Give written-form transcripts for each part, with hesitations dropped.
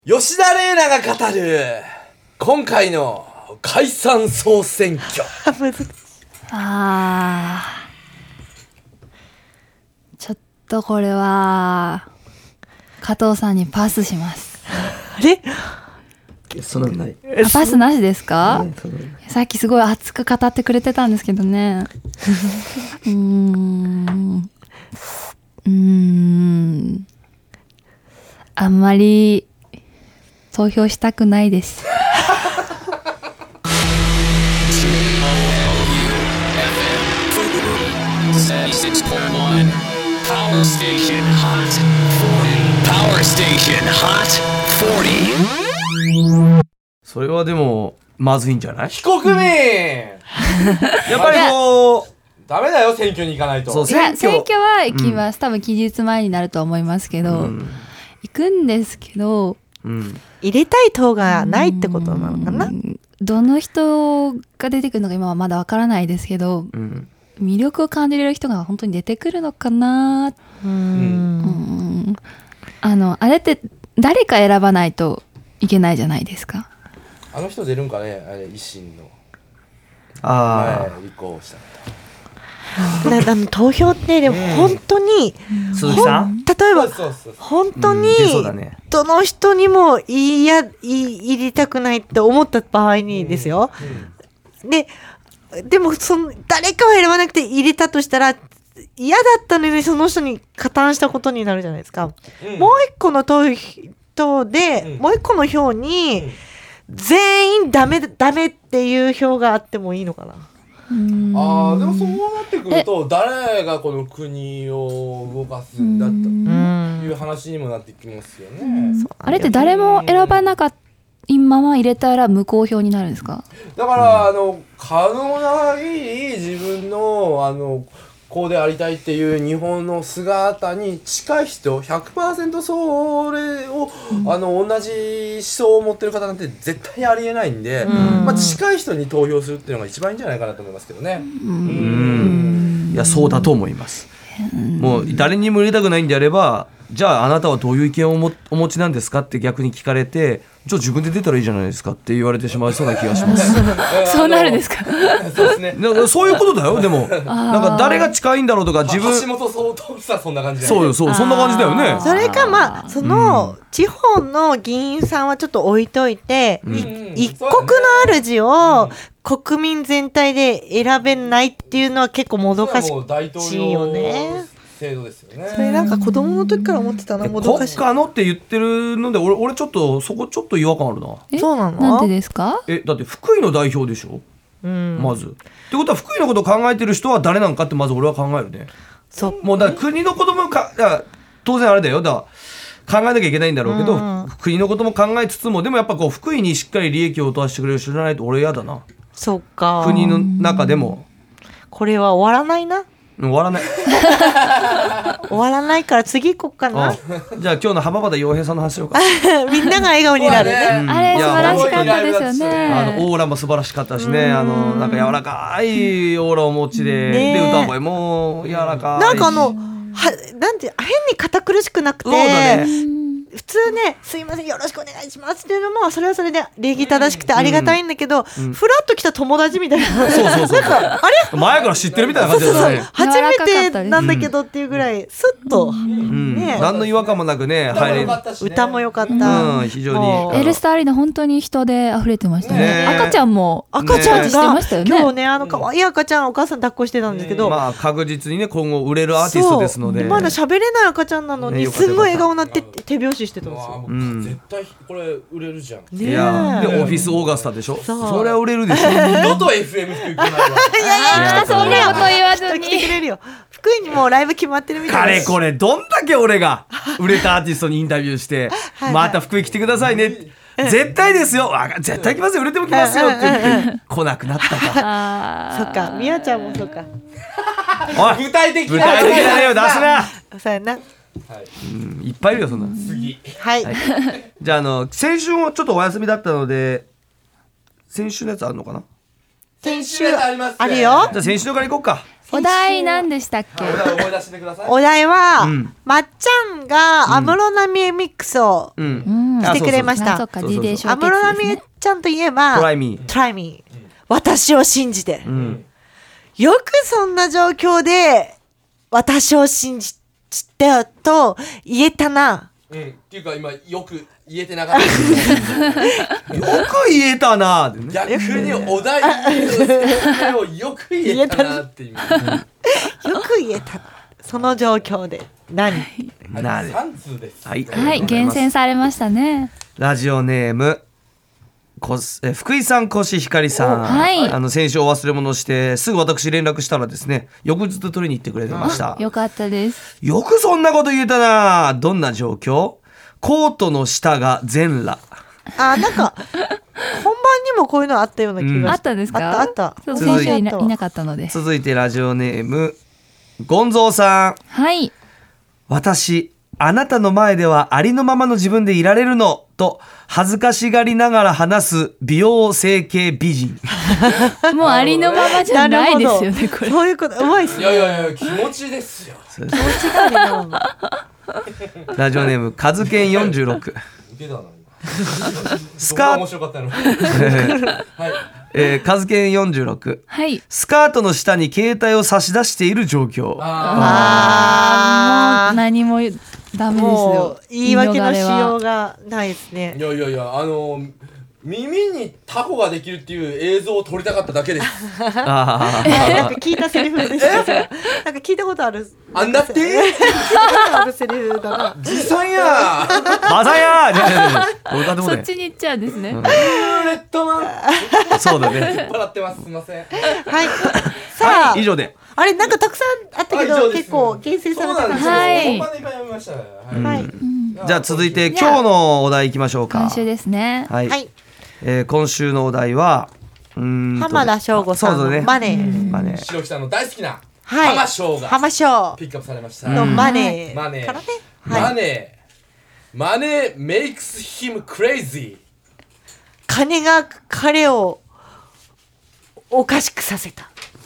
吉田玲奈が語る今回の解散総選挙。 ちょっとこれは加藤さんにパスします。 あれ？ そんなのない。 パスなしですか？さっきすごい熱く語ってくれてたんですけどね。あんまり投票したくないです。 それはでもまずいんじゃない？ 非国民やっぱりこうダメだよ、選挙に行かないと。 そう選挙は行きます、多分期日前になると思いますけど、行くんですけど、 入れたい党がないってことなのかな。 どの人が出てくるのか今はまだわからないですけど、魅力を感じれる人が本当に出てくるのかな。あれって誰か選ばないといけないじゃないですか。 あの人出るんかね、あれ維新の立候補した投票ってでも本当に、 鈴木さん例えば本当にどの人にも入れたくないって思った場合にですよ、でも誰かを選ばなくて入れたとしたら嫌だったのにその人に加担したことになるじゃないですか、もう一個の投で、もう一個の票に全員ダメっていう票があってもいいのかな。 でもそうなってくると誰がこの国を動かすんだという話にもなってきますよね。 あれって誰も選ばなかった今は入れたら無効票になるんですか？だから可能な限り自分のこうでありたいっていう日本の姿に近い人 100% それを同じ思想を持ってる方なんて絶対ありえないんで、近い人に投票するっていうのが一番いいんじゃないかなと思いますけどね。 いやそうだと思います。もう誰にも入れたくないんであれば、じゃああなたはどういう意見をお持ちなんですかって逆に聞かれて、じゃあ自分で出たらいいじゃないですかって言われてしまいそうな気がしますそうなるんですか？ そうですね。 そういうことだよ。でもなんか誰が近いんだろうとか、自分橋本総統さそんな感じだよね。そんな感じだよね。 それかその地方の議員さんはちょっと置いといて、一国の主を国民全体で選べないっていうのは結構もどかしいよね。 制度ですよね。 それなんか子供の時から思ってたな。もどかしい。 国家のって言ってるので俺ちょっとそこちょっと違和感あるな。 そうなの？ なんでですか？ だって福井の代表でしょ、まず。ってことは福井のことを考えてる人は誰なんかってまず俺は考えるね。もうだから国のことも当然あれだよ。だから考えなきゃいけないんだろうけど、国のことも考えつつも、でもやっぱこう福井にしっかり利益を落としてくれる人じゃないと俺嫌だな。 そっか。 国の中でもこれは終わらないな。 終わらない終わらないから次行こっかな。 じゃあ今日の浜端洋平さんの話しようか。 みんなが笑顔になるね。 あれ素晴らしかったですよね。 オーラも素晴らしかったしね。なんか柔らかいオーラをお持ちで、歌声も柔らかいし、 なんかなんて変に堅苦しくなくて、普通ね、すいませんよろしくお願いしますっていうのもそれはそれで礼儀正しくてありがたいんだけど、フラッと来た友達みたいな、なんかあれ前から知ってるみたいな感じだね。 初めてなんだけどっていうぐらいスッと、 何の違和感もなくね入れる。 歌も良かった。 非常にエルスターアリーナ本当に人で溢れてましたね。赤ちゃんも赤ちゃんしてましたよね。 今日ね可愛い赤ちゃんお母さん抱っこしてたんですけど、 確実にね今後売れるアーティストですので、 まだ喋れない赤ちゃんなのにすんごい笑顔になって手拍子してたんですよ。 絶対これ売れるじゃん。 いやでオフィスオーガスタでしょ。それは売れるでしょ。 二度と FM 福井来ないわ。 そんなこと言わずに来てくれるよ。福井にもライブ決まってるみたいです。これどんだけ俺が売れたアーティストにインタビューしてまた福井来てくださいね、絶対ですよ、絶対来ますよ、売れても来ますよって言って来なくなったか。 そっか、みやちゃんもそっか。 具体的な例を出すな。 そうやな。 いっぱいいるよそんな。 次。 はい。 じゃあ先週もちょっとお休みだったので、先週のやつあるのかな？ 先週ありますね。 あるよ。 じゃあ先週のからいこうか。 お題何でしたっけ？ お題思い出してください。 お題は、 うんまっちゃんが安室奈美恵ミックスをしてくれました。 そっか、DJ ショ安室ーケースです奈美恵ね。 ちゃんといえば Try me Try me 私を信じて、 うんよくそんな状況で私を信じてと言えたな。 っていうか今よく言えてなかったですよく言えたなーってね。 逆にお題をよく言えたなっていう。 よく言えた。その状況で何？ なる 3通です。 はい、 はい、厳選されましたね。 ラジオネーム福井さん、コシヒカリさん、 はい先週お忘れ物してすぐ私連絡したらですね、翌日取りに行ってくれてました。 よかったです。 よくそんなこと言えたな。どんな状況？コートの下が全裸。 なんか本番にもこういうのあったような気がして、 あったんですか？ あったそう続いて先週いなかったので。 続いてラジオネームゴンゾーさん。 はい。 私、あなたの前ではありのままの自分でいられるのと恥ずかしがりながら話す美容整形美人。 もうありのままじゃないですよね、これ。 そういうことうまいっすね。 いやいやいや気持ちですよ。 ラジオネームカズケン46。 受けたな。 スカート面白かったの。はい。 カズケン46。 はい。 スカートの下に携帯を差し出している状況。 もう何もダメですもよう。言い訳のしようよがないですね。 いやいやいや耳にタコができるっていう映像を撮りたかっただけです。 なんか聞いたセリフですね。なんか聞いたことある。 あんだって聞いたことあるセリフだな。 じさんやマサヤーそっちに行っちゃうんですね。 レッドマンそうだね。 引っ張ってます。すみません。 はい。さあ、 以上で。 あれなんかたくさんあったけど結構厳選された感じ。 はい本番でいっぱい読みました。 はい。 じゃあ続いて今日のお題いきましょうか。 今週ですね。 はい。 はい。 今週のお題は浜田省吾さんのマネー。 マネー。 白木さんの大好きなはい。 浜省が浜省ピックアップされました。 のマネー。 マネーからね。 マネー makes him crazy。 金が彼をおかしくさせた。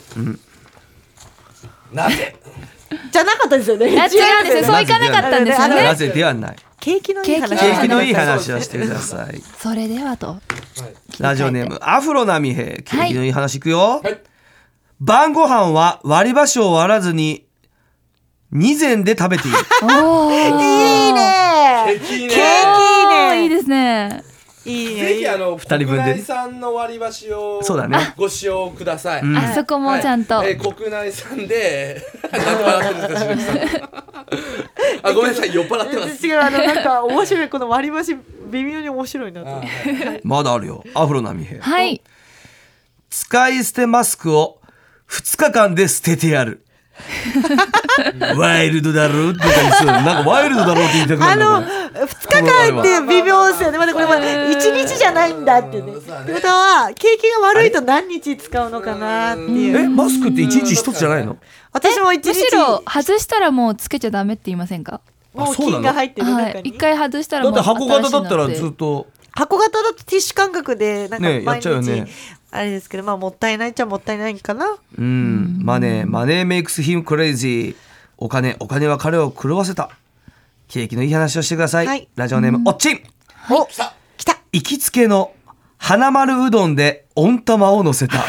なぜ？ じゃなかったですよね。 違うんですよ。そういかなかったんですよなね。 ぜではない。 景気のいい話。 景気のいい話をしてください。 それではと。 ラジオネームアフロナミヘ。景気のいい話いくよ。 はい。 晩ご飯は割り箸を割らずに2膳で食べている。 おー。 いいね。 景気いいね。 景気いいね。 いいですね。 いいね。 ぜひ二人分で国内産の割り箸をそうだねご使用ください。 うんあそこもちゃんと。 国内産でなんで笑ってるんですか、白木さん。あ、ごめんなさい、酔っ払ってます。 違う、なんか面白い、この割り箸微妙に面白いなと思って。 まだあるよ。アフロナミヘ。 はい。 使い捨てマスクを2日間で捨ててやる。ワイルドだろうって言ったりする。なんかワイルドだろうって言いたくなるんだ 2日間って微妙ですよね。まだこれ1日じゃないんだってね。ってことは景気が悪いと何日使うのかなっていう。 マスクって1日1つじゃないの？ 私も1 む日しろ外したらもうつけちゃダメって言いませんか？ もう菌が入ってるはい。 中に。 一回外したらもうだって箱型だったら新しいのずっと箱型だとティッシュ感覚でなんかねや毎っちゃうよね日あれですけど、まあもったいないっちゃもったいないんかな。 マネーメイクスヒムクレイジー。お金は彼を狂わせた。景気のいい話をしてください。 はい、 ラジオネームおっちん。 お、来た。 行きつけの花丸うどんで温玉を乗せた。 わ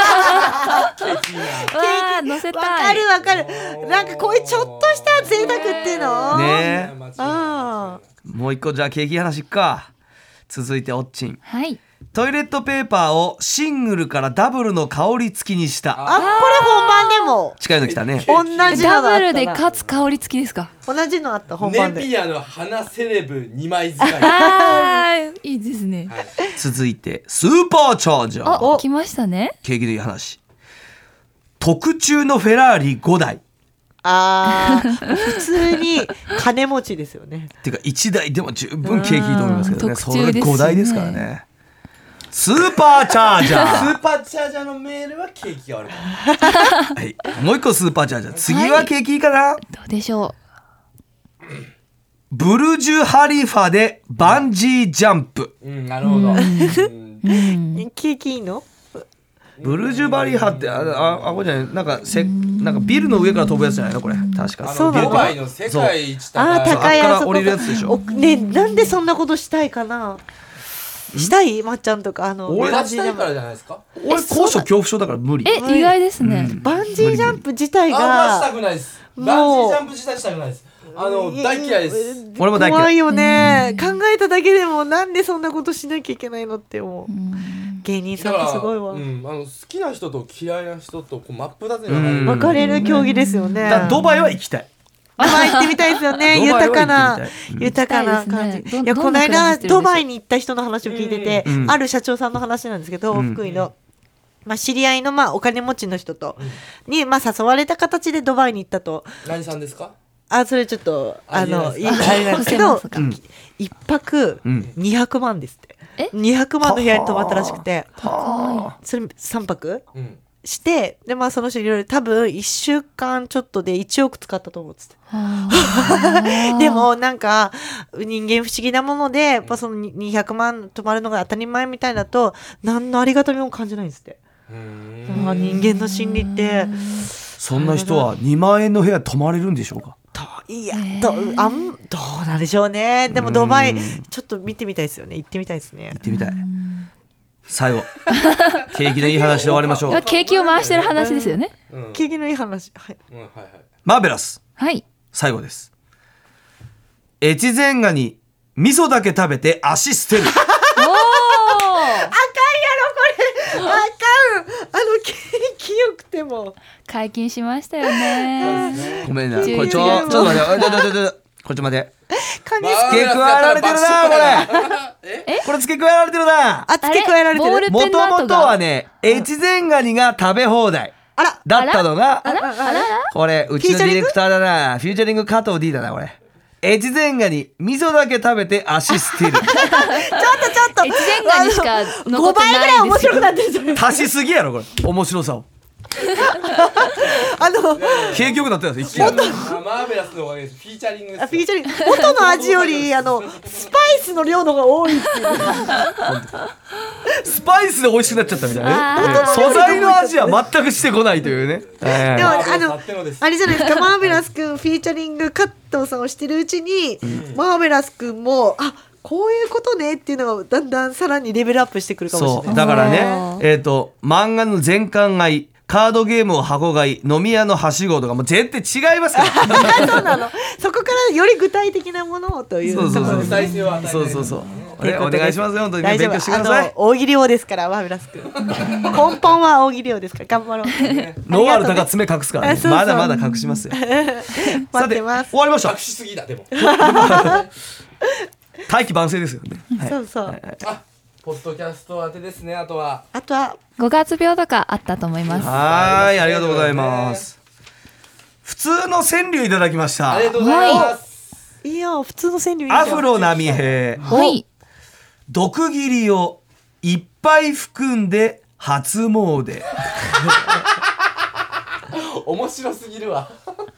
あ、乗せたい。 わかる。なんかこういうちょっとした贅沢っていうの。 ねえ。 あもう一個じゃあ景気いい話いくか。続いておっちん。 はい。 トイレットペーパーをシングルからダブルの香り付きにした。 これ本番でも近いの来たね。 同じのがあったダな。 ブルでかつ香り付きですか？ 同じのあった本ネ番で。 ピアの花セレブ2枚使い。 あー、いいですね。 続いてスーパーチャージャー。 お、来ましたね。 景気のいい話。特注のフェラーリ5台。 普通に金持ちですよね。 っていうか1台でも十分景気いいと思いますけどね。それ特注ですね 5台ですからね。スーパーチャージャスー。 ーパーチャージャーのメールは景気が悪い。 はい、もう一個スーパーチャージャー。次は景気いいかな、 どうでしょブルジュハリファでバンジージャンプ。 なるほど。 景気いいの？ ブルジュバリハってこれじゃないなんかビルの上から飛ぶやつじゃないのこれ確かそうなのドバイの世界一高い高いあっから降りるやつでしょ。 ね、なんでそんなことしたいかな。したいまっちゃんとか俺立ちたいからじゃないですか。 俺高所恐怖症だから無理。 意外ですね。 バンジージャンプ自体あんましたがくないです。バンジージャンプ自体したくないです。大嫌いです。 俺も大嫌い。 怖いよね。考えただけでもなんでそんなことしなきゃいけないのって思う。芸人さんってすごいわ。 好きな人と嫌いな人とこう真っ二つに分かれる競技ですよね。 ドバイは行きたい。 ドバイ行ってみたいですよね。豊かな感じ。いや、この間ドバイに行った人の話を聞いてて、ある社長さんの話なんですけど、福井の。知り合いのお金持ちの人とに誘われた形でドバイに行ったと。 何さんですか？ それちょっとあれなんですけど、一泊200万ですって。200万の部屋に泊まったらしくて、それ3泊してでその人いろいろ多分1週間ちょっとで1億使ったと思うっつってでもなんか人間不思議なものでやっぱその200万泊まるのが当たり前みたいだと何のありがたみも感じないんですって。人間の心理ってそんな人は2万円の部屋泊まれるんでしょうか？ いやどうなんでしょうね。でもドバイちょっと見てみたいですよね。行ってみたいですね。 行ってみたい。最後景気のいい話で終わりましょう。 景気を回してる話ですよね。 景気のいい話。 マーベラス。 はい。 最後です。越前ガニ味噌だけ食べて足捨てる。 あかんやろこれ。あかん。景気よくても解禁しましたよね。 ごめんな。これちょっと待って。こっち待って。 カニ付け加えられてるなこれ。これ付け加えられてるな。 付け加えられてる。 もともとはね、越前ガニが食べ放題だったのが、これうちのディレクターだな。フューチャリング加藤 D だなこれ。越前ガニ味噌だけ食べて足捨てる。ちょっと越前ガニしか残ってないんですよ。5 倍ぐらい面白くなってるじゃん。 足しすぎやろこれ面白さを。景気よくなったやつ一気に。 マーベラスのおかげです。フィーチャリングです。 フィーチャリング元の味よりスパイスの量の方が多いっていう。 スパイスで美味しくなっちゃったみたいなね。素材の味は全くしてこないというね。 でもあれじゃないですか。マーベラスくんフィーチャリング加藤さんをしてるうちに、マーベラスくんもこういうことねっていうのがだんだんさらにレベルアップしてくるかもしれない。 そうだからね漫画の全巻買いカードゲームを箱買い飲み屋のはしごとかもう絶対違いますから。 そうなの。そこからより具体的なものをという。 具体性を与えない。 そうお願いしますよ。本当に勉強してください。 大喜利王ですからマーベラス君。根本は大喜利王ですから頑張ろう。 ノーアルタが爪隠すからね。まだまだ隠しますよ。 待ってます。 終わりました。 隠しすぎだでも。 大器晩成ですよね。 そう。 ポッドキャスト当てですね。あとは 5月病とかあったと思います。 はい、ありがとうございます。普通の川柳いただきました。 ありがとうございます。 いや普通の川柳。 アフロ波平。 はい。 毒斬りをいっぱい含んで初詣。 面白すぎるわ。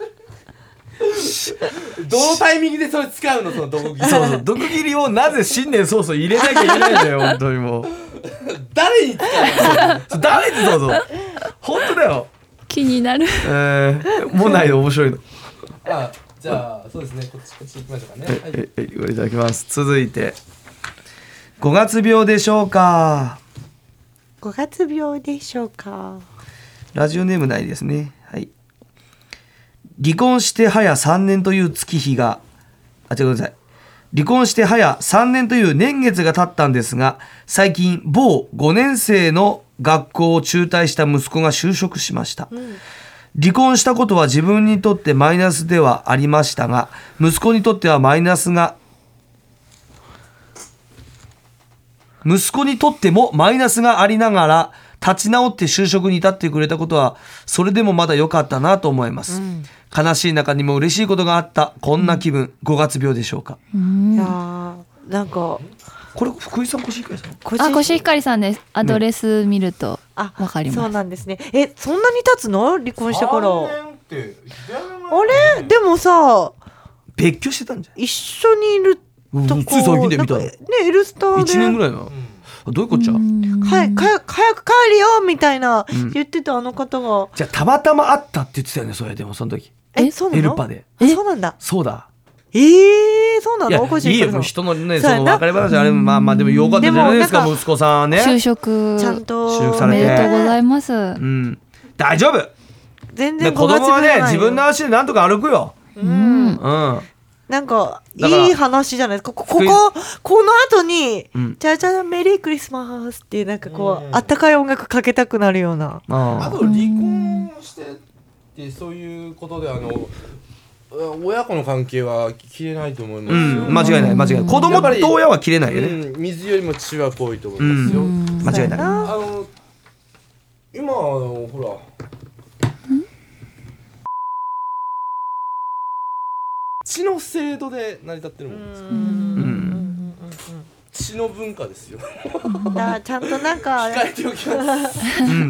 どのタイミングでそれ使うのその毒斬り。 そう毒斬りをなぜ新年早々入れなきゃいけないんだよ本当にもう。 誰に使うの？ 誰にどうぞ。本当だよ。 気になる。 もうないの面白いの。 じゃあそうですねこっち行きましょうかね。 これいただきます。続いて5月病でしょうか。 5月病でしょうか。 ラジオネームないですね。はい。離婚して早3年という月日が違うごめんなさい。離婚して早3年という年月が経ったんですが、最近某5年生の学校を中退した息子が就職しました。離婚したことは自分にとってマイナスではありましたが、息子にとっては息子にとってもマイナスがありながら立ち直って就職に至ってくれたことはそれでもまだ良かったなと思います、悲しい中にも嬉しいことがあったこんな気分、5月病でしょうか。 いやなんかこれ福井さんコシヒカリさん。 コシヒカリさんです。アドレス見るとわかります。 そうなんですね。そんなに経つの離婚してから。 3年ってあれでもさ別居してたんじゃん。 一緒にいるとこつい最近で見たのねエルスターで 1年ぐらいな。 どういうこっちゃ、 早く帰るよみたいな言ってたあの方が、 じゃあたまたま会ったって言ってたよね、それでもその時そうなの？ エルパで。 そうなんだ。 そうだ。 そうなの？ いやいいよ、もう人のね、その別れ話あれもまあでもよかったじゃないですか、息子さんね。 就職ちゃんとおめ就職されてでとうございます。 大丈夫。 全然子供はね、 よ自分の足でなんとか歩くよ。 なんかいい話じゃないですか。この後に、じゃじゃメリークリスマスってなんかこう、あったかい音楽かけたくなるような。 あと離婚してってそういうことで親子の関係は切れないと思いますよ。 間違いない。子供と親は切れないよね。 水よりも血は濃いと思いますよ。 間違いない。 今ほら。血の制度で成り立ってるもんですか。血の文化ですよ。 ちゃんとなんか控えておきます。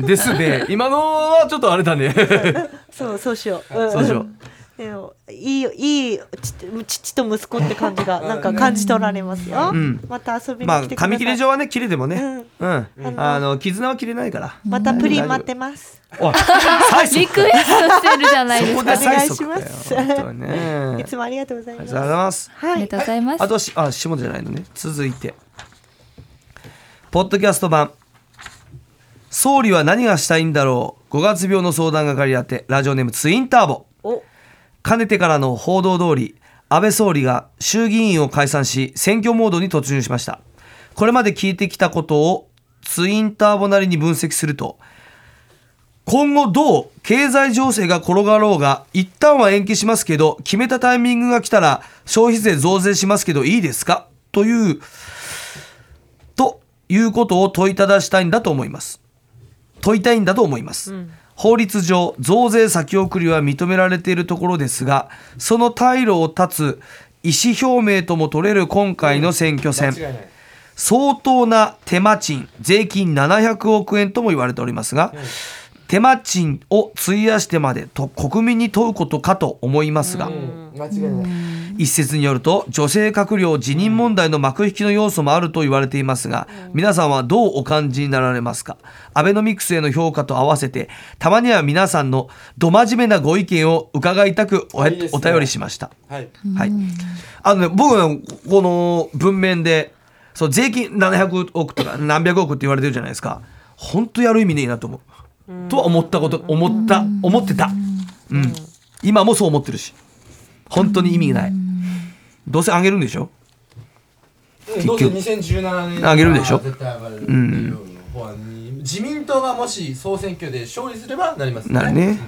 ですね。今のはちょっとあれだね。 そうしよう。 そうしよう。 いい父と息子って感じがなんか感じ取られますよ。また遊びに来てください。 紙切れ上はね、切れてもね、絆は切れないから。 またプリン待ってます。 リクエストしてるじゃないですか。 お願いします。いつもありがとうございます。 ありがとうございます。 ありがとうございます。 あと下じゃないのね。続いてポッドキャスト版、総理は何がしたいんだろう、5月病の相談係やって、ラジオネームツインターボ。かねてからの報道通り、安倍総理が衆議院を解散し選挙モードに突入しました。これまで聞いてきたことをツインターボなりに分析すると、今後どう経済情勢が転がろうが一旦は延期しますけど、決めたタイミングが来たら消費税増税しますけどいいですかということを問いたいんだと思います。法律上増税先送りは認められているところですが、その退路を断つ意思表明とも取れる今回の選挙戦、相当な手間賃、税金700億円とも言われておりますが、手間賃を費やしてまでと国民に問うことかと思いますが、一説によると女性閣僚辞任問題の幕引きの要素もあると言われていますが、皆さんはどうお感じになられますか。アベノミクスへの評価と合わせて、たまには皆さんのど真面目なご意見を伺いたくお便りしました。僕はこの文面で税金700億とか何百億って言われてるじゃないですか。本当やる意味ねえなと思は思ってた、今もそう思ってるし、本当に意味ない。どうせ上げるんでしょ。 どうせ2017年上げるでしょ。 絶対上がるっていう法案に自民党がもし総選挙で勝利すればなりますね。 なるね。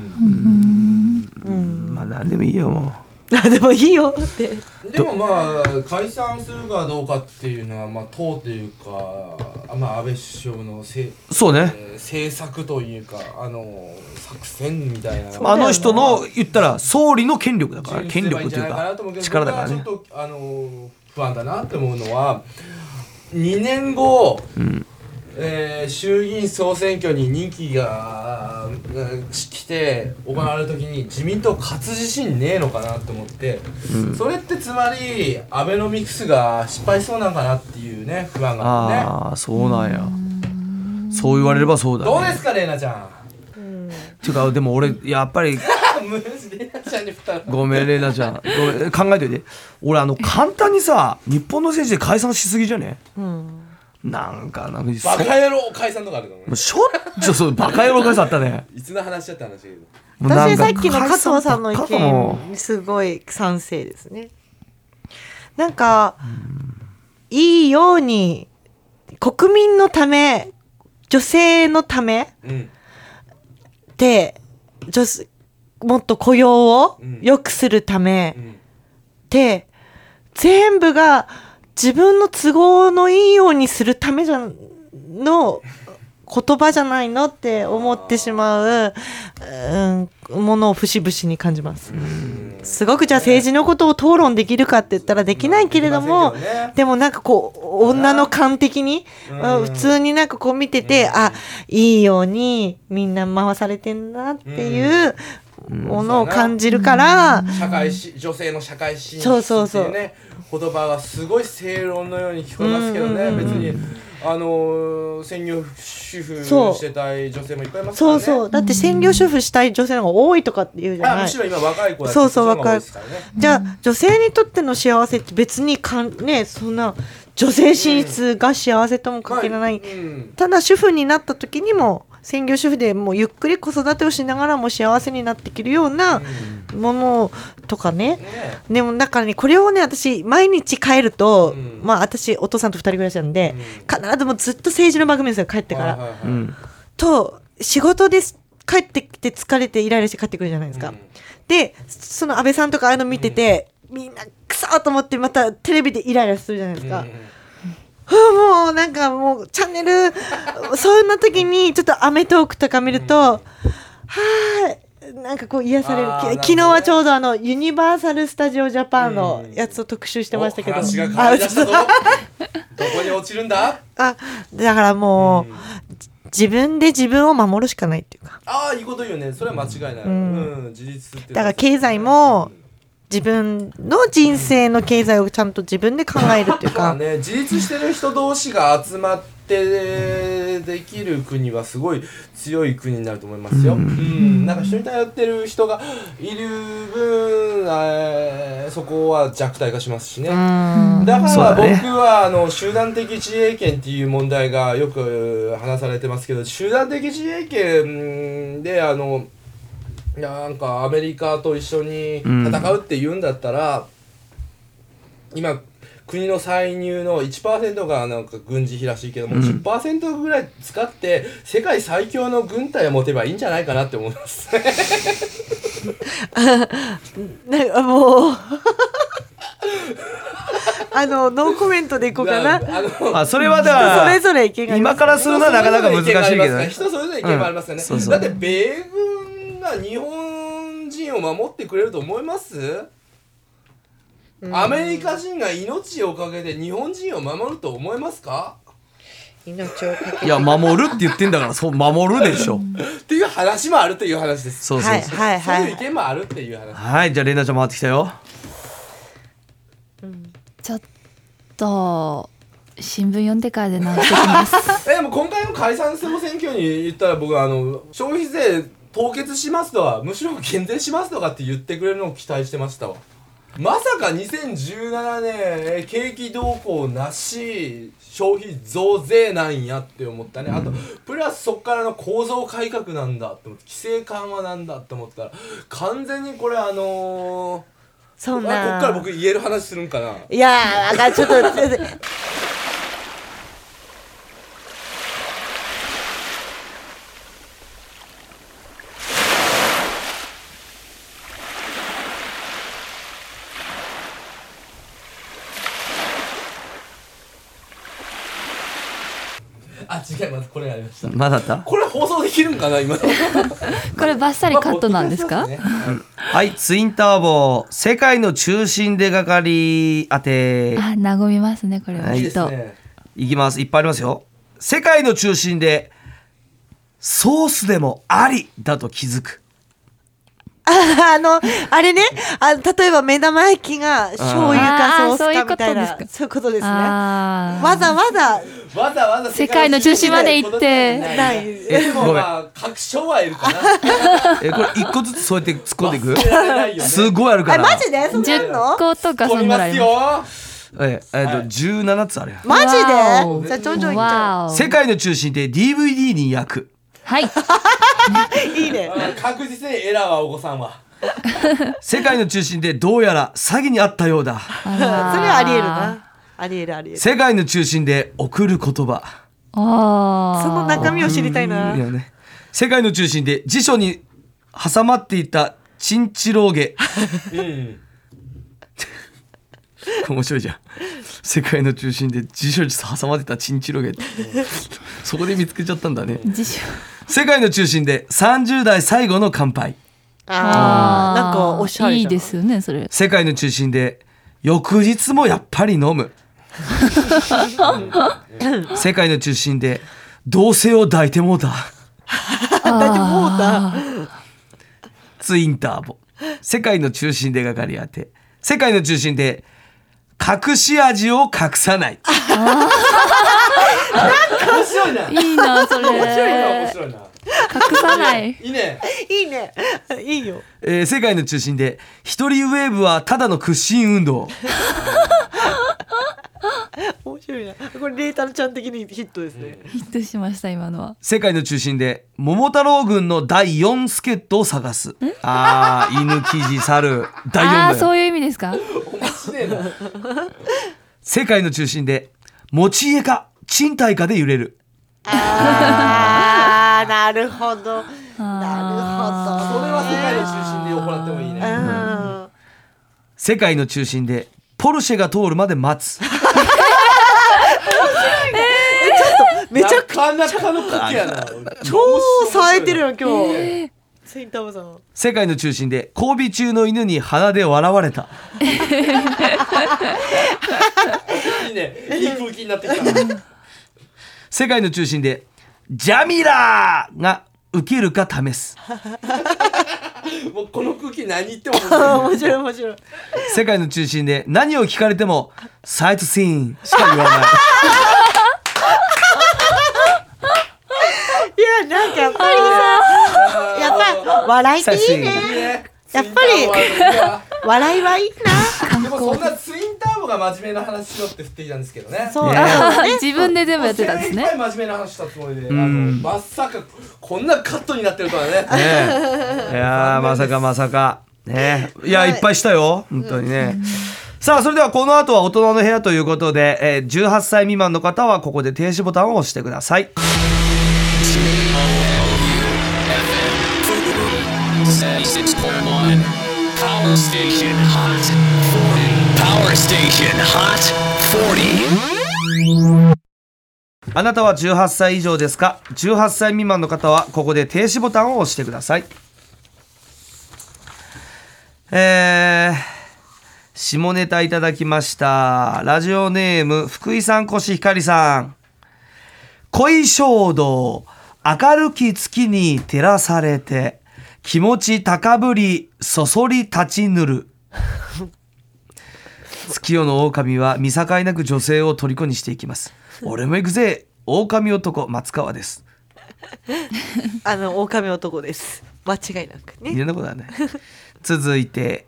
まあ何でもいいよもう。 でもいいよって。 でもまあ解散するかどうかっていうのはまあ党というか、まあ安倍首相のそうね、 政策というか作戦みたいな、 あの人の言ったら総理の権力だから、権力というか力だからね。 ちょっと不安だなって思うのは、2年後、衆議院総選挙に任期が来て行われるときに自民党勝つ自信ねえのかなと思って、それってつまりアベノミクスが失敗しそうなんかなっていうね、不安があってね。 ああそうなんや。そう言われればそうだね。 どうですかレイナちゃん。 っていうかでも俺やっぱりごめんレイナちゃん、考えておいて。俺簡単にさ、日本の政治で解散しすぎじゃね。なんかバカ野郎解散とかあるかもね。 しょっちゅうそうバカ野郎解散あったね。 いつの話だった話だけど。 私さっきの加藤さんの意見すごい賛成ですね。なんかいいように国民のため、女性のため、でもっと雇用を良くするため、で全部が自分の都合のいいようにするための言葉じゃないのって思ってしまう、ものを節々に感じます。すごくじゃあ政治のことを討論できるかって言ったらできないけれども、でもなんかこう女の感的に、普通になんかこう見てて、いいようにみんな回されてんなっていうものを感じるから、 女性の社会進出っていうね、言葉がすごい正論のように聞こえますけどね、別に専業主婦してたい女性もいっぱいいますからね。 そうだって専業主婦したい女性の方が多いとかって言うじゃない。 むしろ今若い子だってそう若い。 ね、 じゃあ女性にとっての幸せって別にね、そんな女性進出が幸せとも限らない、ただ主婦になった時にも専業主婦でもうゆっくり子育てをしながらも幸せになっていけるようなものとかね、でもだからね、これをね、私毎日帰ると、まあ私お父さんと2人暮らしなんで、必ずもうずっと政治の番組ですよ、帰ってから、と仕事です帰ってきて疲れてイライラして帰ってくるじゃないですか、でその安倍さんとかああいうの見てて、みんなくそーと思ってまたテレビでイライラするじゃないですか、もうなんかもうチャンネルそんな時にちょっとアメトーークとか見ると、はーい、なんかこう癒される。昨日はちょうどユニバーサル・スタジオ・ジャパンのやつを特集してましたけど、 話が変わりだしたぞ。どこに落ちるんだ。 だからもう、自分で自分を守るしかないっていうか。 いいこと言うね。それは間違いない。自立って。 だから経済も自分の人生の経済をちゃんと自分で考えるっていうか、 ね、自立してる人同士が集まってできる国はすごい強い国になると思いますよ。なんか人に頼ってる人がいる分、そこは弱体化しますしね。だから僕は集団的自衛権っていう問題がよく話されてますけど、集団的自衛権でなんかアメリカと一緒に戦うって言うんだったら、今国の歳入の 1% がなんか軍事費らしいけども、10% ぐらい使って世界最強の軍隊を持てばいいんじゃないかなって思いますなんかもうノーコメントでいこうかな。 それはだからそれぞれ意見があります、 今からするのはなかなか難しいけどね。 人それぞれ意見もありますよね。だって米軍が日本人を守ってくれると思います？アメリカ人が命をかけて日本人を守ると思いますか？ 命をかけて、 いや守るって言ってんだから、そう守るでしょっていう話もあるという話です。 そうそういう意見もあるっていう話。 はい、じゃあレイナちゃん回ってきたよ。 ちょっと新聞読んでからで直してきますでも今回の解散総選挙に言ったら、僕は消費税凍結しますとは、むしろ減税しますとかって言ってくれるのを期待してましたわ。まさか2017年景気動向なし消費増税なんやって思ったね。あとプラスそっからの構造改革なんだって思って、規制緩和なんだって思ったら、完全にこれそんなこっから僕言える話するんかな。 いやー、ちょっと違います。これありました。 まだあった？ これ放送できるんかな今の。 これバッサリカットなんですか？ はい、ツインターボ世界の中心で係当て。 和みますね、これは。 いいですね。 いきます。いっぱいありますよ。世界の中心でソースでもありだと気づく。 あれね、例えば目玉焼きが醤油かソースかみたいな、そういうことですね。わざわざ世界の中心まで行ってない。 でも確証はいるかな。 これ一個ずつそうやって突っ込んでいく？すごいあるから。 マジで？そんなの？ 10個とかそんぐらいます。 17つあるよ。 マジで？じゃあちょんちょんいっちゃう。 世界の中心で DVD に焼く。 はい。 いいね。 確実にエラーはお子さんは。 世界の中心でどうやら詐欺にあったようだ。 それはありえるな。ありえる。 世界の中心で送る言葉。 その中身を知りたいな。 世界の中心で辞書に挟まっていたチンチローゲ。面白いじゃん。世界の中心で辞書に挟まってたチンチローゲ。そこで見つけちゃったんだね。世界の中心で30代最後の乾杯。 なんかおしゃれ。 いいですよね、それ。 世界の中心で翌日もやっぱり飲む。世界の中心で同性を抱いてもうた。 抱いてもうた。 ツインターボ世界の中心で係当て。世界の中心で隠し味を隠さない。 なんなそれ。 面白いな。 隠さない。 いいね。 いいね。いいよ。 世界の中心で一人ウェーブはただの屈伸運動。 面白いな。これレイタルちゃん的にヒットですね。 ヒットしました今のは。 世界の中心で桃太郎軍の第4助っ人を探す。ああ、犬、キジ、猿、第4だよ。 ああ、そういう意味ですか。 面白いな。 世界の中心で持ち家か賃貸かで揺れる。 あー、なるほど。なるほど。 それは世界の中心で行ってもいいね。 世界の中心でポルシェが通るまで待つ。 めちゃくちゃなかなかの時やな。 超冴えてるよ今日。セインタマさん。 世界の中心で交尾中の犬に鼻で笑われた。 いいね。いい空気になってきたな。 世界の中心でジャミラーが受けるか試す。 もうこの空気何言っても面白い。 面白い。 世界の中心で何を聞かれてもサイトシーンしか言わない。 いや、なんかやっぱりさ、やっぱ笑いっていいね。やっぱり笑いはいいな。 でもそんなツインターボが真面目な話しようって振ってきたんですけどね。 そう。 自分で全部やってたんですね。 精一杯真面目な話したつもりで、まさかこんなカットになってるとはね。 いやー、まさかまさか。ね、いや、いっぱいしたよ。本当にね。さあ、それではこの後は大人の部屋ということで、18歳未満の方はここで停止ボタンを押してください。 Power Station Hot 40. Power Station Hot 40. あなたは18歳以上ですか？18歳未満の方はここで停止ボタンを押してください。下ネタいただきました。ラジオネーム福井さんコシヒカリさん。恋衝動、明るき月に照らされて気持ち高ぶりそそり立ちぬる。月夜の狼は見境なく女性を虜にしていきます。俺も行くぜ、狼男松川です。 狼男です。間違いなくね。 いろんなことはね。続いて、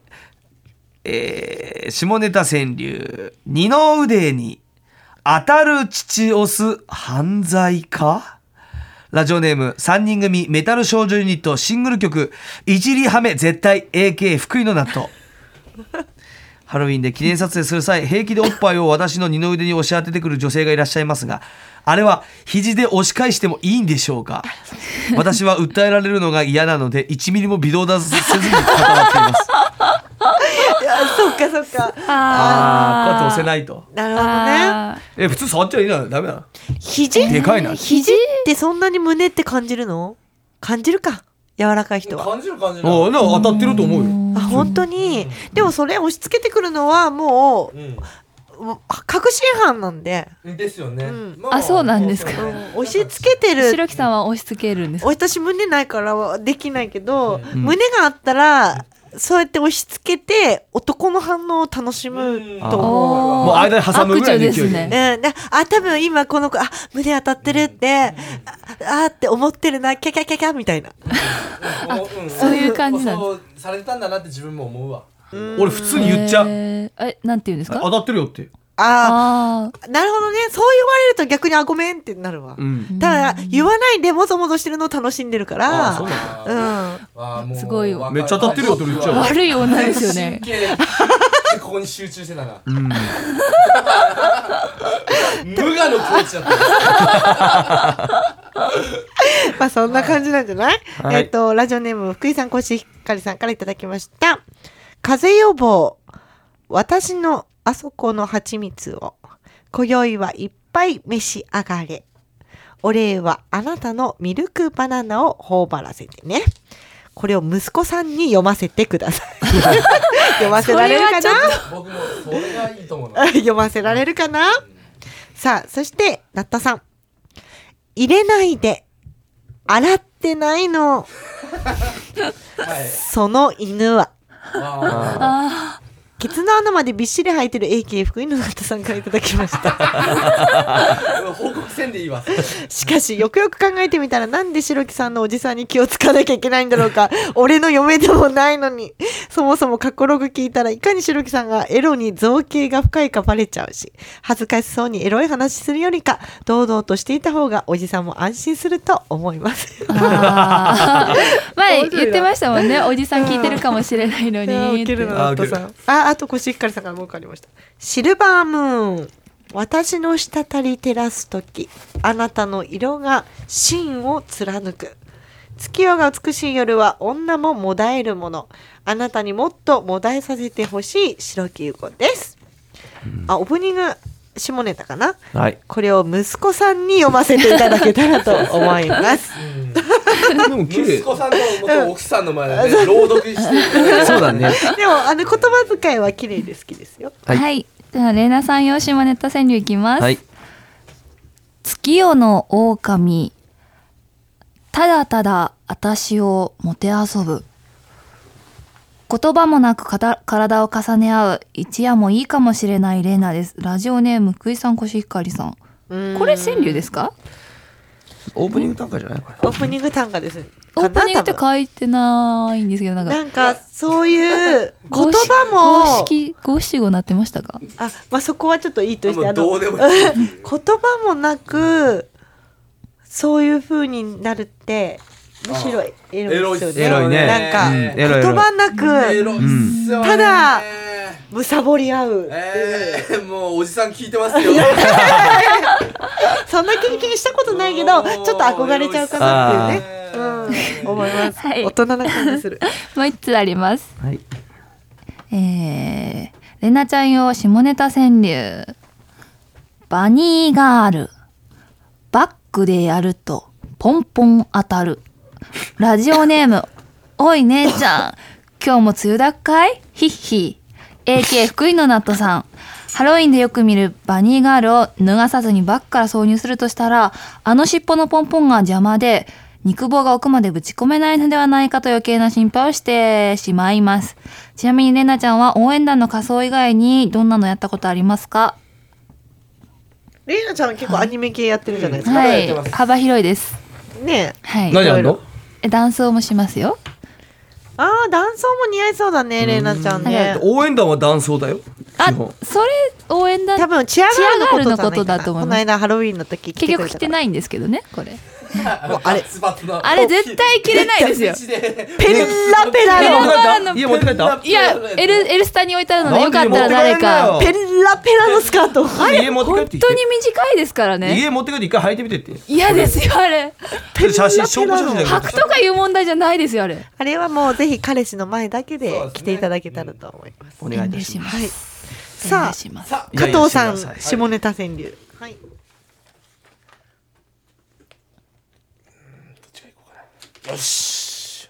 下ネタ川柳。二の腕に当たる父押す犯罪か。ラジオネーム3人組メタル少女ユニットシングル曲いじりはめ絶対 AK 福井の納豆。ハロウィンで記念撮影する際、平気でおっぱいを私の二の腕に押し当ててくる女性がいらっしゃいますが、あれは肘で押し返してもいいんでしょうか。私は訴えられるのが嫌なので1ミリも微動だせずに関わっています。 いや、そっかそっか。 こうやって押せないと。 なるほどね。 普通触っちゃいいな、ダメだ。 肘でかいな。 肘ってそんなに胸って感じるの？感じるか。柔らかい人は。 感じる。 なんか当たってると思うよ。 本当に。でもそれ押し付けてくるのはもう、確信犯なんで。 ですよね。 そうなんですか。 押し付けてる。 白木さんは押し付けるんですか？ 私胸ないからできないけど、胸があったらそうやって押し付けて男の反応を楽しむと思う。 もう間に挟むぐらいの勢いで。 多分今この子胸当たってるってって思ってるなキャキャキャキャみたいな。 そういう感じなんです。 そうされたんだなって自分も思うわ。 俺普通に言っちゃう。 なんて言うんですか？ 当たってるよって。 なるほどね。そう言われると逆にごめんってなるわ。ただ言わないでもぞもぞしてるのを楽しんでるから。 すごいめっちゃ当たってるよって言っちゃう。 悪い女ですよね。 ここに集中してたな。無我の気持ちだった。 そんな感じなんじゃない？ラジオネーム福井さんコシヒカリさんからいただきました。風邪予防、私のあそこの蜂蜜を今宵はいっぱい召し上がれ。お礼はあなたのミルクバナナを頬張らせてね。これを息子さんに読ませてください。読ませられるかな？ 僕もそれがいいと思うな。 読ませられるかな？さあ、そしてナッタさん。入れないで。洗ってないの。その犬は。 ケツの穴までびっしり生えてる AK 福井の方さんからいただきました報告せんでいいわ。 しかしよくよく考えてみたらなんで白木さんのおじさんに気をつかなきゃいけないんだろうか俺の嫁でもないのに。そもそも過去ログ聞いたらいかに白木さんがエロに造形が深いかバレちゃうし、恥ずかしそうにエロい話するよりか堂々としていた方がおじさんも安心すると思います前言ってましたもんね、おじさん聞いてるかもしれないのに。 ウケるなあとコシヒカリさんからもうかりました。シルバームーン、私の滴り照らす時、あなたの色が芯を貫く。月夜が美しい夜は女ももだえるもの。あなたにもっともだえさせてほしい白木優子です。オープニング下ネタかな、 はい、 これを息子さんに読ませていただけたらと思いますでも綺麗。 息子さんと元奥さんの前でね、朗読してそうだね。 でも言葉遣いは綺麗で好きですよ。 はい、はい、じゃあレイナさん用下ネタ川柳いきます。 はい、 月夜の狼、ただただ私をもてあそぶ。言葉もなく体を重ね合う一夜もいいかもしれないレイナです。ラジオネーム福井さんコシヒカリさん。これ川柳ですか？ オープニング短歌じゃない？ オープニング短歌です。 オープニングって書いてないんですけど、なんかそういう言葉も五七五なってましたか？ そこはちょっといいとしてどうでもいい言葉もなくそういう風になるってむしろエロいですよね。 エロいね。 なんか言葉なくただむさぼり合う。 もうおじさん聞いてますよ。 そんな経験したことないけどちょっと憧れちゃうかなっていうね、思います、はい、大人な感じする。 もう一つあります。 はい、 レナちゃん用下ネタ川柳。バニーガール、バックでやるとポンポン当たる。ラジオネームおい姉ちゃん、今日も梅雨だっかいヒッヒー。 AK 福井のナットさん、ハロウィンでよく見るバニーガールを脱がさずにバックから挿入するとしたら、あの尻尾のポンポンが邪魔で肉棒が奥までぶち込めないのではないかと余計な心配をしてしまいます。ちなみにレナちゃんは応援団の仮装以外にどんなのやったことありますか？ レイナちゃん結構アニメ系やってるじゃないですか。 はい、幅広いですね。 はい、 何やるの？ ダンスもしますよ。 ダンスも似合いそうだね、レイナちゃんね。 応援団はダンスだよ。 それ応援団多分チアガールのことだと思います。 この間ハロウィンの時結局着てないんですけどね、これ。 あれ絶対着れないですよ。 ペラペラの家持って帰った？ いや、L スタに置いてあるのでよかったら誰か。 ペラペラのスカート。 あれ本当に短いですからね。 家持って帰って一回履いてみてって。 嫌ですよあれ。 写真証拠写真だけど。 履くとかいう問題じゃないですよあれ。 あれはもうぜひ彼氏の前だけで着ていただけたらと思います。 お願いいたします。 はい。さあ加藤さん下ネタ川柳。はい。 よし、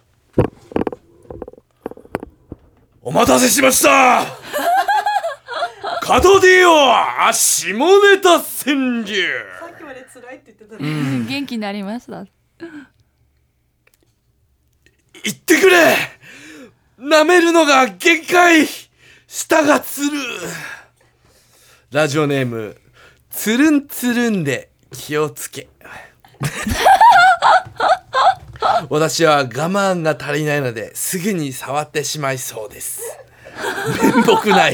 お待たせしました加藤 D を下ネタ川柳。 さっきまで辛いって言ってたね。 元気になりました。 言ってくれ、舐めるのが限界、舌がつる。ラジオネームつるんつるんで気をつけ。私は我慢が足りないのですぐに触ってしまいそうです。面目ない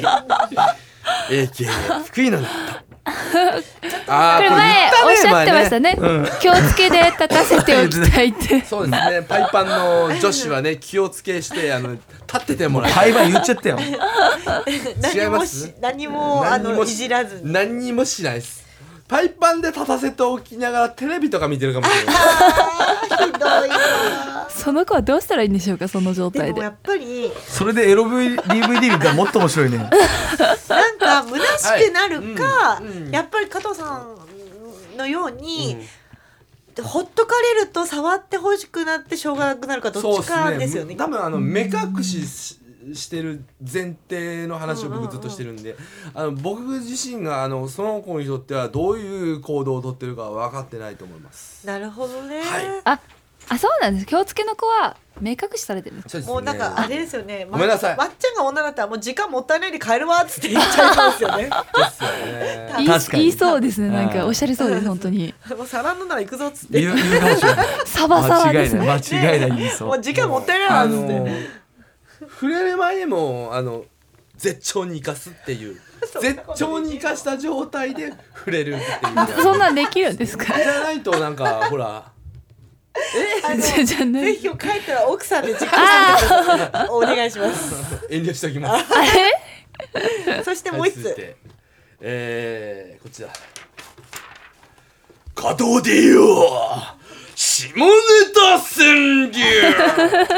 AK 福井のナット。 これ前おっしゃってましたね、気をつけで立たせておきたいってそうですね、パイパンの女子はね気をつけして立っててもらいたい。 パイパン言っちゃったよ。 違います。 何もいじらず何にもしないです。パイパンで立たせておきながらテレビとか見てるかもしれない。 ひどいな。 その子はどうしたらいいんでしょうか、その状態で。 でもやっぱりそれでエロ DVD 見たらもっと面白いね。 なんか虚しくなるか、やっぱり加藤さんのように、ほっとかれると触ってほしくなってしょうがなくなるかどっちかですよね。 多分目隠ししてる前提の話を僕ずっとしてるんで、僕自身がその子にとってはどういう行動をとってるかは分かってないと思います。 なるほどね。 はい、 あ、そうなんです。気をつけの子は目隠しされてるんです。 そうですねもうなんかあれですよね。 ごめんなさいまっちゃんが女だったらもう時間もったいないで帰るわっつって言っちゃいそうですよね。 ですよね確かに言いそうですね。なんかおっしゃりそうです本当に。 もうサランドなら行くぞっつって。 言うかもしれない。 サバサバですね。 間違いない言いそう。 もう時間もったいないわっつって。 触れる前でも絶頂に生かすっていう絶頂に生かした状態で触れるっていうそんなんできるんですか。 じゃないとなんかほらじゃない。 ぜひ今日帰ったら奥さんで実家さんでお願いします。 遠慮しておきますあれ？ そしてもう一つ。 続いてこちら門出よ下ネタ川柳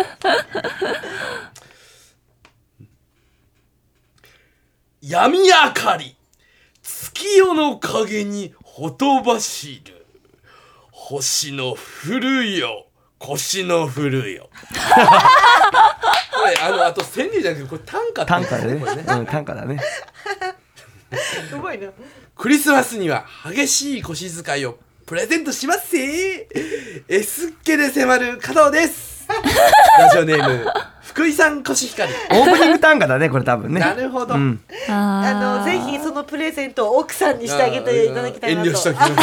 闇明かり月夜の影にほとばしる星の降るよ腰の降るよこれあと川柳じゃなくてこれ短歌短歌だね。 これね短歌だね。 うまいな。 クリスマスには激しい腰遣いをプレゼントしますぜエスッケで迫る加藤ですラジオネーム福井さんコシヒカリオープニング短歌だねこれ多分ね。 なるほど、 うん。 ぜひそのプレゼントを奥さんにしてあげていただきたいなと。 遠慮しときます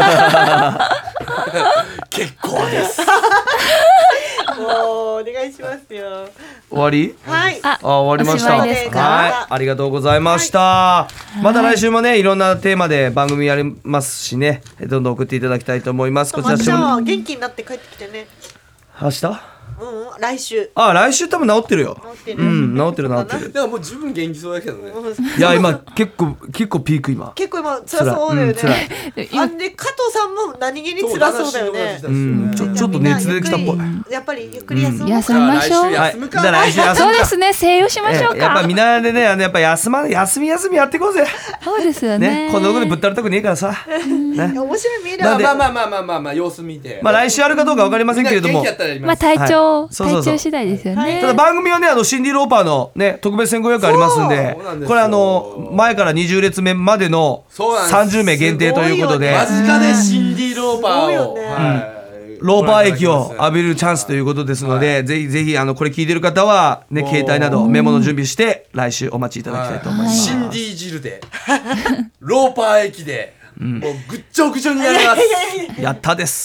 結構ですもうお願いしますよ。 終わり？ はい。 終わりました。 おしまいですかはい、ありがとうございました。また来週もね、いろんなテーマで番組やりますしね、どんどん送っていただきたいと思います。こちらまっちゃんは元気になって帰ってきてね。 明日？ 来週。 来週多分治ってるよ。 治ってる治ってる治ってる。 だからもう十分元気そうだけどねいや今結構ピーク今。 結構今辛そうだよ辛いね。あんで加藤さんも何気に辛そうだよね。 ちょっと熱出てきたっぽい。 やっぱりゆっくり休む。 休みましょう。 休むかじゃあ来週休むか。 そうですね。声優しましょうか。 やっぱみんなでねやっぱ休みやっていこうぜ。 そうですよね。 ねこんなとこでぶったるとこねえからさ。ね。 面白い見えるなんでまあ様子見て来週あるかどうかわかりませんけれどもみんな元気やったらやりまあます体調はいそうそうそう次第ですよね。 ただ番組はねシンディ・ローパーのね特別1500ありますんでそうなんですこよれ前から20列目までのそうなんです 30名限定ということで間近でシンディ・ローパーをすごいよねはいローパー液を浴びるチャンスということですので、ぜひぜひこれ聞いてる方はね携帯などメモの準備して来週お待ちいただきたいと思います。 シンディ汁でローパー液でもうぐっちょぐちょになりますやったです。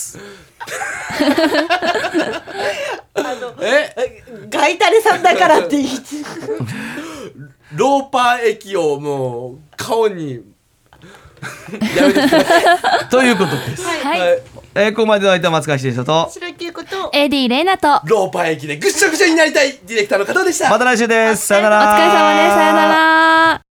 ガイタレさんだからって言って。 ローパー液をもう顔にやめてくださいということです。 はい。 ここまでの間松川秀人と白木こと。 エディレイナとローパー液でぐっしょぐちょになりたいディレクターの方でしたまた来週です。さよなら。 お疲れ様です。さよなら。